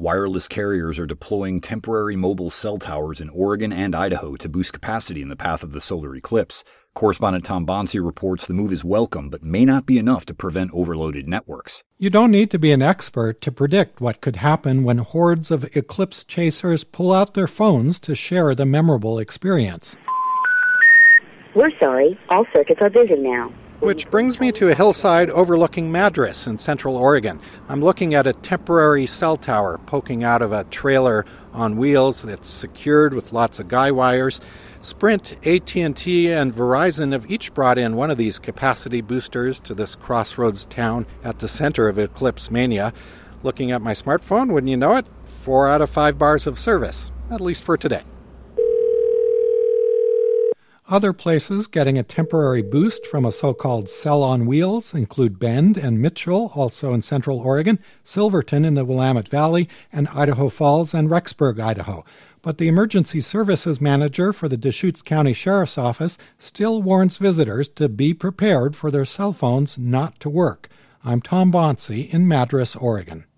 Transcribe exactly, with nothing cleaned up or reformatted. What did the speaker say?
Wireless carriers are deploying temporary mobile cell towers in Oregon and Idaho to boost capacity in the path of the solar eclipse. Correspondent Tom Bonsi reports the move is welcome, but may not be enough to prevent overloaded networks. You don't need to be an expert to predict what could happen when hordes of eclipse chasers pull out their phones to share the memorable experience. We're sorry, all circuits are busy now. Which brings me to a hillside overlooking Madras in central Oregon. I'm looking at a temporary cell tower poking out of a trailer on wheels that's secured with lots of guy wires. Sprint, A T and T, and Verizon have each brought in one of these capacity boosters to this crossroads town at the center of Eclipse Mania. Looking at my smartphone, wouldn't you know it? Four out of five bars of service, at least for today. Other places getting a temporary boost from a so-called cell on wheels include Bend and Mitchell, also in central Oregon, Silverton in the Willamette Valley, and Idaho Falls and Rexburg, Idaho. But the emergency services manager for the Deschutes County Sheriff's Office still warns visitors to be prepared for their cell phones not to work. I'm Tom Bonsi in Madras, Oregon.